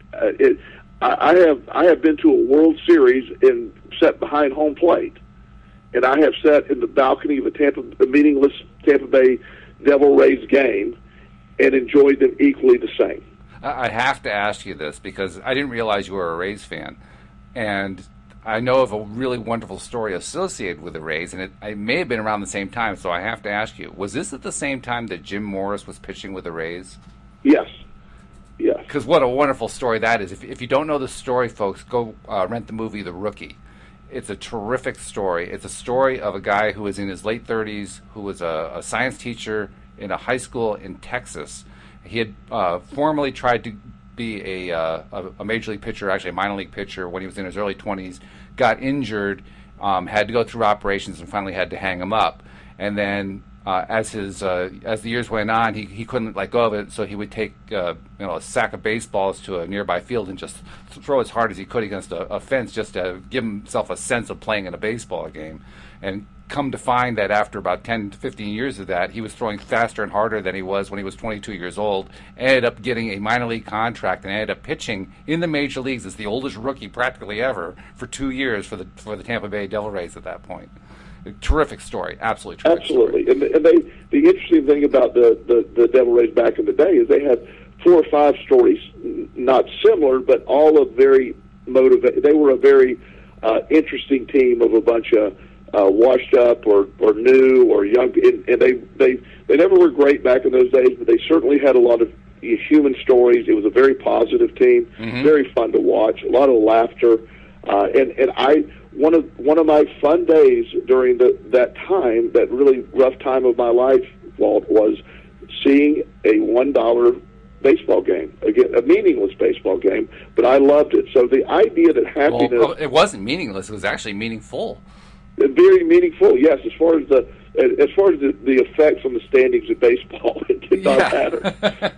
I have been to a World Series and sat behind home plate, and I have sat in the balcony of a meaningless Tampa Bay Devil Rays game and enjoyed them equally the same. I have to ask you this because I didn't realize you were a Rays fan, and I know of a really wonderful story associated with the Rays, and it may have been around the same time, so I have to ask you, was this at the same time that Jim Morris was pitching with the Rays? Yes. Yes. Because what a wonderful story that is. If you don't know the story, folks, go rent the movie The Rookie. It's a terrific story. It's a story of a guy who was in his late 30s, who was a science teacher in a high school in Texas. He had formerly tried to be a major league pitcher, actually a minor league pitcher, when he was in his early 20s, got injured, had to go through operations, and finally had to hang him up. And then as the years went on, he couldn't let go of it, so he would take a sack of baseballs to a nearby field and just throw as hard as he could against a fence just to give himself a sense of playing in a baseball game. And come to find that after about 10 to 15 years of that, he was throwing faster and harder than he was when he was 22 years old, ended up getting a minor league contract, and ended up pitching in the major leagues as the oldest rookie practically ever for 2 years for the Tampa Bay Devil Rays at that point. A terrific story, absolutely terrific. Absolutely. Story. And the interesting thing about the Devil Rays back in the day is they had 4 or 5 stories, not similar, but all of very motivated. They were a very interesting team of a bunch of washed up or new or young, and they never were great back in those days, but they certainly had a lot of human stories. It was a very positive team, very fun to watch, a lot of laughter, and one of my fun days during that time, that really rough time of my life, Walt, was seeing a $1 baseball game. Again, a meaningless baseball game, but I loved it. So the idea that happiness... Well, it wasn't meaningless. It was actually meaningful. Very meaningful, yes. As far as the effects on the standings of baseball, it did not matter.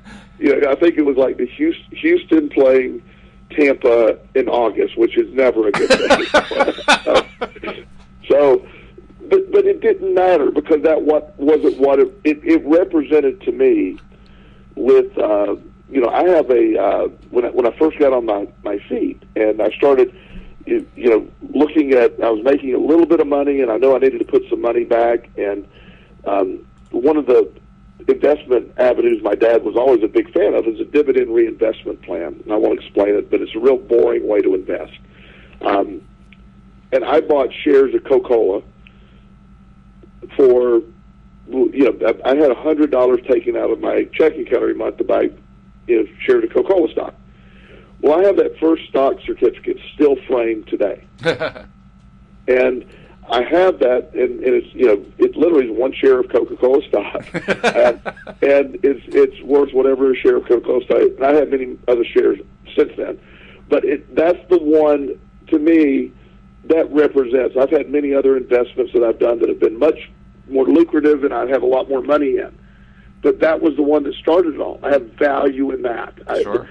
I think it was like the Houston playing Tampa in August, which is never a good thing. But it didn't matter because that wasn't what it represented to me with I have when I first got on my feet and I started, looking at, I was making a little bit of money and I know I needed to put some money back. And one of the investment avenues my dad was always a big fan of is a dividend reinvestment plan. And I won't explain it, but it's a real boring way to invest. And I bought shares of Coca-Cola for, I had $100 taken out of my checking account every month to buy, shares of Coca-Cola stock. Well, I have that first stock certificate still framed today. And I have that, and it's, it literally is one share of Coca-Cola stock. and it's worth whatever a share of Coca-Cola stock. And I have many other shares since then. But that's the one, to me, that represents, I've had many other investments that I've done that have been much more lucrative and I have a lot more money in. But that was the one that started it all. I have value in that. Sure.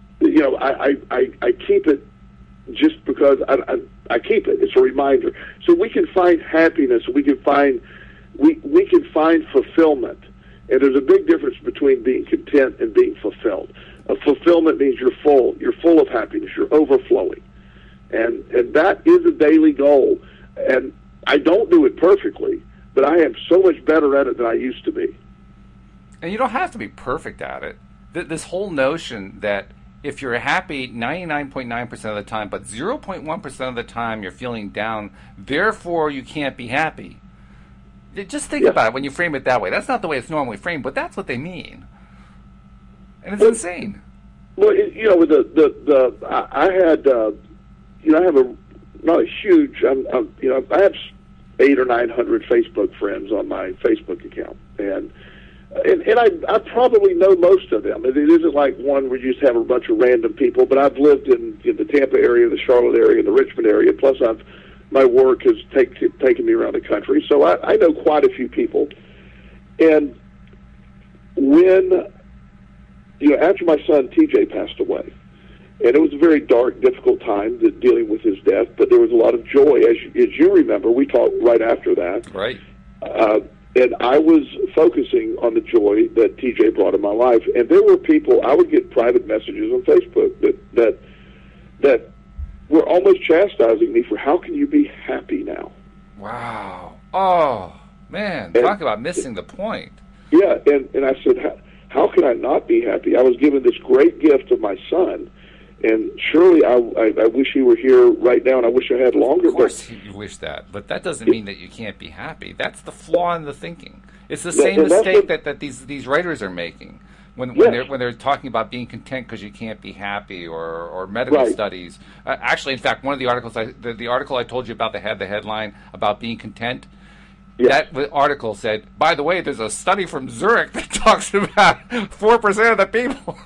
I keep it just because I keep it. It's a reminder. So we can find happiness. We can find fulfillment. And there's a big difference between being content and being fulfilled. Fulfillment means you're full. You're full of happiness. You're overflowing. And that is a daily goal. And I don't do it perfectly, but I am so much better at it than I used to be. And you don't have to be perfect at it. This whole notion that if you're happy 99.9% of the time, but 0.1% of the time you're feeling down, therefore you can't be happy. Just think about it when you frame it that way. That's not the way it's normally framed, but that's what they mean. And it's insane. Well, I had, I have not a huge, I have 800 or 900 Facebook friends on my Facebook account, and I probably know most of them. It isn't like one where you just have a bunch of random people, but I've lived in the Tampa area, the Charlotte area, the Richmond area, plus my work has taken me around the country, so I know quite a few people. And when, after my son TJ passed away, and it was a very dark, difficult time dealing with his death, but there was a lot of joy. As you remember, we talked right after that. Right. And I was focusing on the joy that TJ brought in my life. And there were people, I would get private messages on Facebook that were almost chastising me for how can you be happy now? Wow. Oh, man. Talk about missing the point. Yeah, and I said, how can I not be happy? I was given this great gift of my son, and surely I wish he were here right now, and I wish I had longer. Of course you wish that, but that doesn't mean that you can't be happy. That's the flaw in the thinking. It's the same mistake that these writers are making when they're talking about being content because you can't be happy, or medical studies. Actually, in fact, one of the articles, the article I told you about that had the headline about being content, that article said, by the way, there's a study from Zurich that talks about 4% of the people.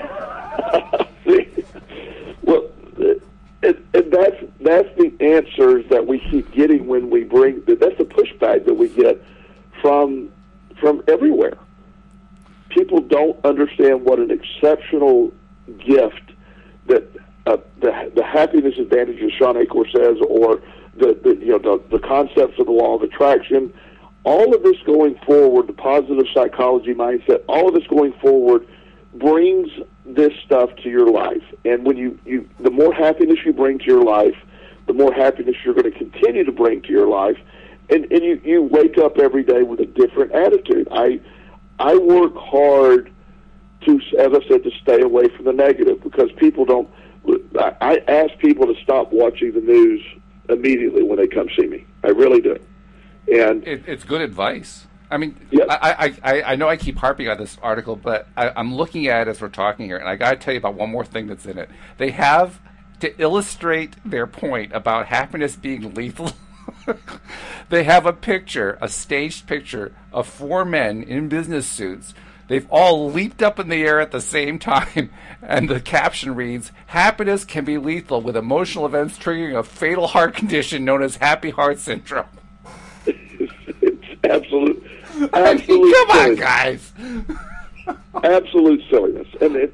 Well, and that's the answers that we keep getting when we bring. That's the pushback that we get from everywhere. People don't understand what an exceptional gift that the happiness advantage, as Sean Achor says, or the concepts of the law of attraction. All of this going forward, the positive psychology mindset, all of this going forward brings this stuff to your life. And when you the more happiness you bring to your life, the more happiness you're going to continue to bring to your life. And you wake up every day with a different attitude. I work hard to, as I said, to stay away from the negative, because people don't. I ask people to stop watching the news immediately when they come see me. I really do. And it's good advice. I mean, Yep. I know I keep harping on this article, but I'm looking at it as we're talking here, and I got to tell you about one more thing that's in it. They have, to illustrate their point about happiness being lethal, they have a staged picture of 4 men in business suits. They've all leaped up in the air at the same time, and the caption reads, "Happiness can be lethal with emotional events triggering a fatal heart condition known as happy heart syndrome." it's absolute I mean, come on, silliness. guys. Absolute silliness. And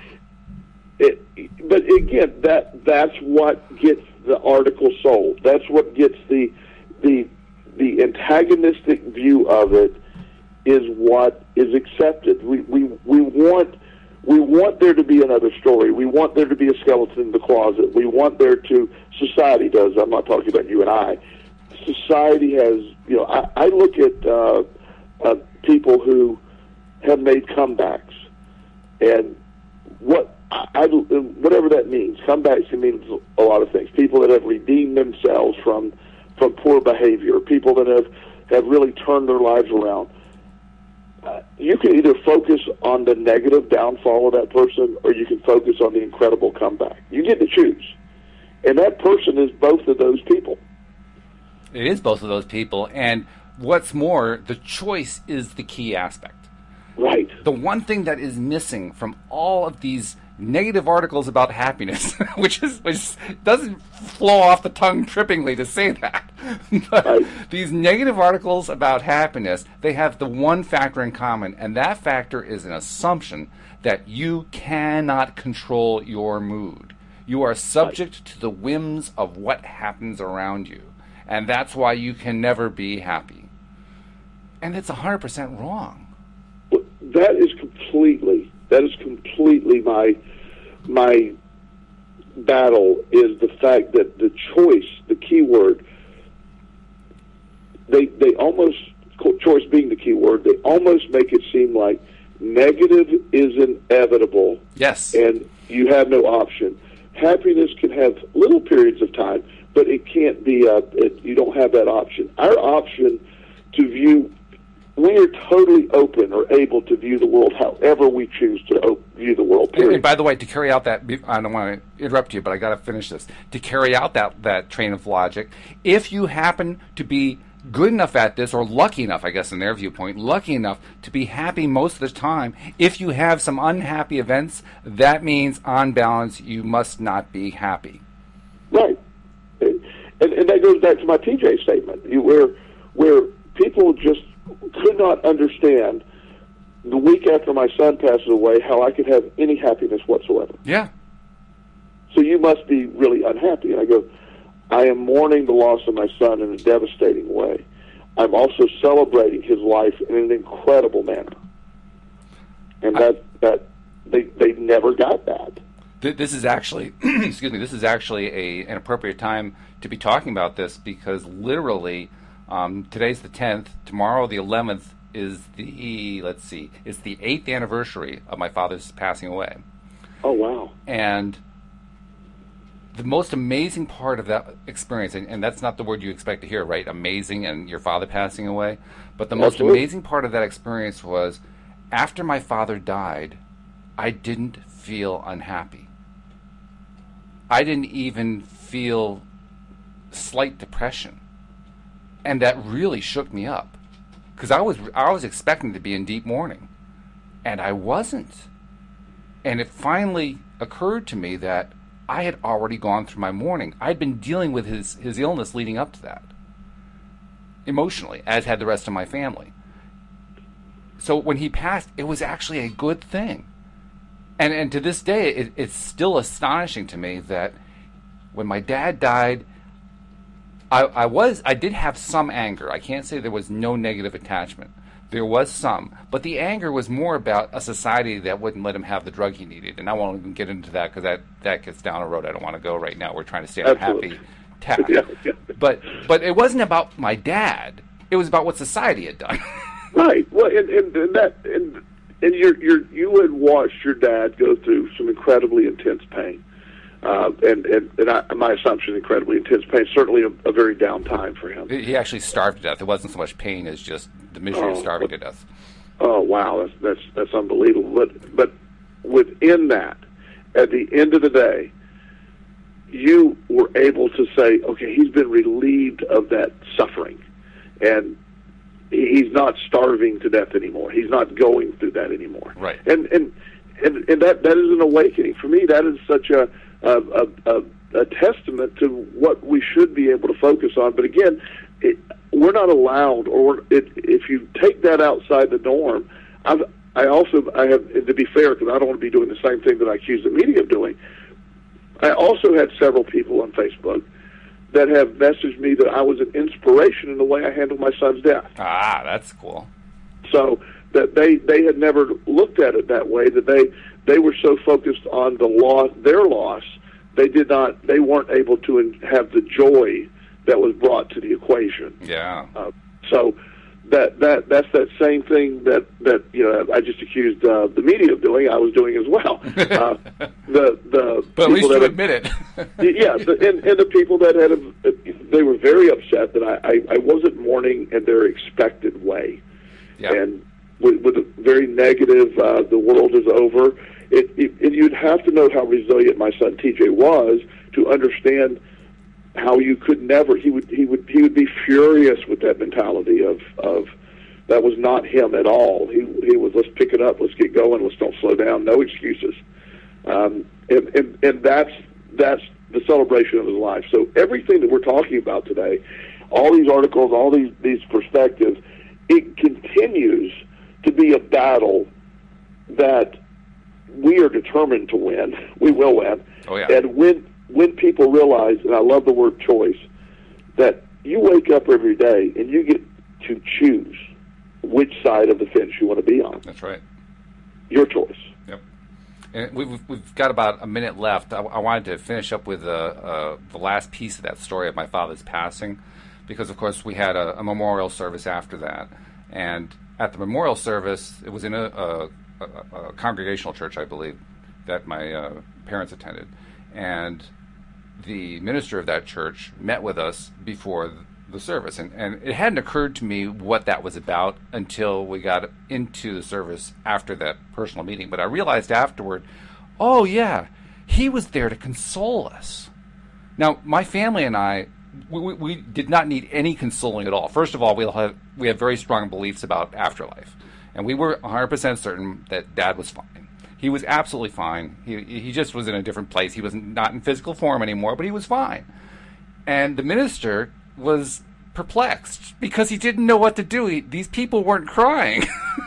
but again, that's what gets the article sold. That's what gets the antagonistic view of it is what is accepted. We want We want there to be another story. We want there to be a skeleton in the closet. We want there to, society does, I'm not talking about you and I. Society has, I look at people who have made comebacks, and whatever that means. Comebacks can mean a lot of things. People that have redeemed themselves from poor behavior, people that have really turned their lives around. You can either focus on the negative downfall of that person, or you can focus on the incredible comeback. You get to choose. And that person is both of those people. It is both of those people. And what's more, the choice is the key aspect. Right. The one thing that is missing from all of these negative articles about happiness, which doesn't flow off the tongue trippingly to say that, but right. These negative articles about happiness, they have the one factor in common, and that factor is an assumption that you cannot control your mood. You are subject to the whims of what happens around you, and that's why you can never be happy. And it's 100% wrong. That is completely my battle, is the fact that the choice, the key word, they almost, choice being the key word, they almost make it seem like negative is inevitable. Yes. And you have no option. Happiness can have little periods of time, but it can't be, you don't have that option. Our option to view, we are totally open or able to view the world however we choose to view the world, period. And by the way, to carry out that, I don't want to interrupt you, but I got to finish this. To carry out that train of logic, if you happen to be good enough at this, or lucky enough, I guess in their viewpoint, lucky enough to be happy most of the time, if you have some unhappy events, that means on balance you must not be happy. Right. And that goes back to my TJ statement, where people just could not understand the week after my son passes away how I could have any happiness whatsoever. Yeah. So you must be really unhappy. And I go, I am mourning the loss of my son in a devastating way. I'm also celebrating his life in an incredible manner. And they never got that. This is actually, excuse me, this is actually an appropriate time to be talking about this, because literally, today's the 10th. Tomorrow, the 11th, is it's the 8th anniversary of my father's passing away. Oh, wow. And the most amazing part of that experience, and that's not the word you expect to hear, right? Amazing and your father passing away. But the most amazing part of that experience was, after my father died, I didn't feel unhappy. I didn't even feel slight depression. And that really shook me up, because I was expecting to be in deep mourning, and I wasn't. And it finally occurred to me that I had already gone through my mourning. I'd been dealing with his illness leading up to that, emotionally, as had the rest of my family. So when he passed, it was actually a good thing. And to this day, it's still astonishing to me that when my dad died, I did have some anger. I can't say there was no negative attachment. There was some. But the anger was more about a society that wouldn't let him have the drug he needed. And I won't even get into that, because that gets down a road I don't want to go right now. We're trying to stay on a happy tack. Yeah. But it wasn't about my dad. It was about what society had done. Right. Well, and you had watched your dad go through some incredibly intense pain. My assumption, incredibly intense pain, certainly a very down time for him. He actually starved to death. It wasn't so much pain as just the misery of starving to death. Oh, wow, that's unbelievable. But within that, at the end of the day, you were able to say, okay, he's been relieved of that suffering, and he's not starving to death anymore. He's not going through that anymore. Right. And that is an awakening for me. That is such a testament to what we should be able to focus on. But again, we're not allowed, or if you take that outside the norm, I have, to be fair, because I don't want to be doing the same thing that I accuse the media of doing, I also had several people on Facebook that have messaged me that I was an inspiration in the way I handled my son's death. Ah, that's cool. So that they had never looked at it that way, that they were so focused on the loss, their loss, they weren't able to have the joy that was brought to the equation. Yeah. So that's that same thing that I just accused the media of doing. I was doing as well. But at least you admit it. Yeah, and the people that they were very upset that I wasn't mourning in their expected way. Yeah. And with a very negative, the world is over. And you'd have to know how resilient my son TJ was to understand how you could never. He would be furious with that mentality of that was not him at all. He was, let's pick it up, let's get going, let's don't slow down, no excuses. And that's the celebration of his life. So everything that we're talking about today, all these articles, all these perspectives, it continues to be a battle that we are determined to win. We will win. Oh, yeah. And when people realize, and I love the word choice, that you wake up every day and you get to choose which side of the fence you want to be on. That's right. Your choice. Yep. And we've got about a minute left. I wanted to finish up with the last piece of that story of my father's passing, because, of course, we had a memorial service after that. And at the memorial service, it was in a congregational church, I believe, that my parents attended. And the minister of that church met with us before the service. And it hadn't occurred to me what that was about until we got into the service after that personal meeting. But I realized afterward, oh, yeah, he was there to console us. Now, my family and I, we did not need any consoling at all. First of all, we have very strong beliefs about afterlife. And we were 100% certain that Dad was fine. He was absolutely fine. He just was in a different place. He was not in physical form anymore, but he was fine. And the minister was perplexed because he didn't know what to do. These people weren't crying.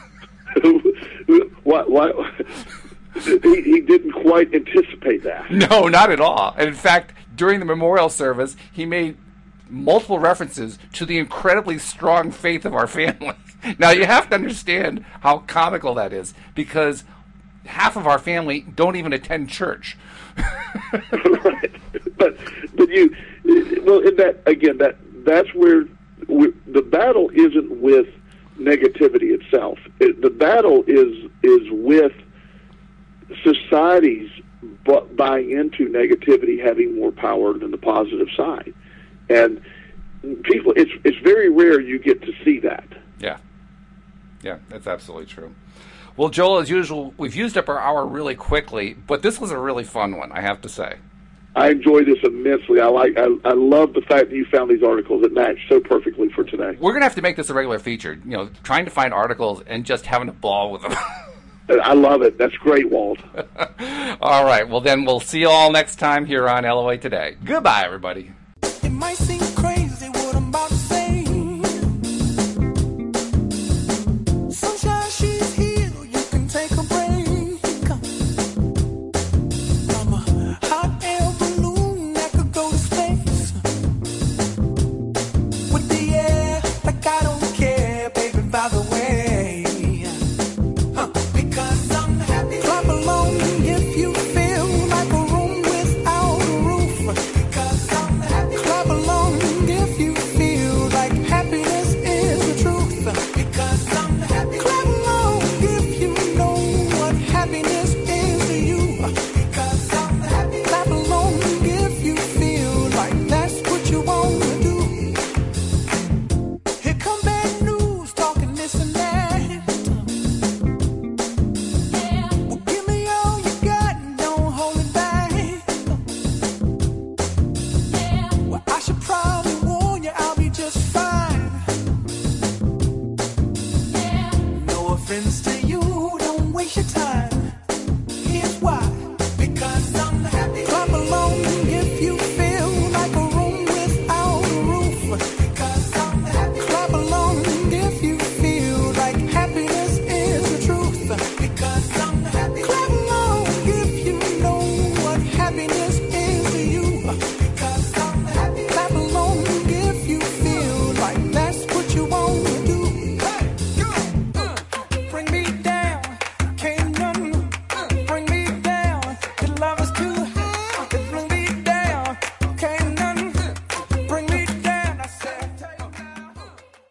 Why? He didn't quite anticipate that. No, not at all. And in fact, during the memorial service, he made multiple references to the incredibly strong faith of our family. Now, you have to understand how comical that is, because half of our family don't even attend church. Right. But and that again, that's where the battle isn't with negativity itself. The battle is with societies buying into negativity having more power than the positive side. And people, it's very rare you get to see that. Yeah, that's absolutely true. Well, Joel, as usual, we've used up our hour really quickly, but this was a really fun one, I have to say. I enjoy this immensely. I love the fact that you found these articles that match so perfectly for today. We're going to have to make this a regular feature, trying to find articles and just having a ball with them. I love it. That's great, Walt. All right. Well, then we'll see you all next time here on LOA Today. Goodbye, everybody. It might seem crazy.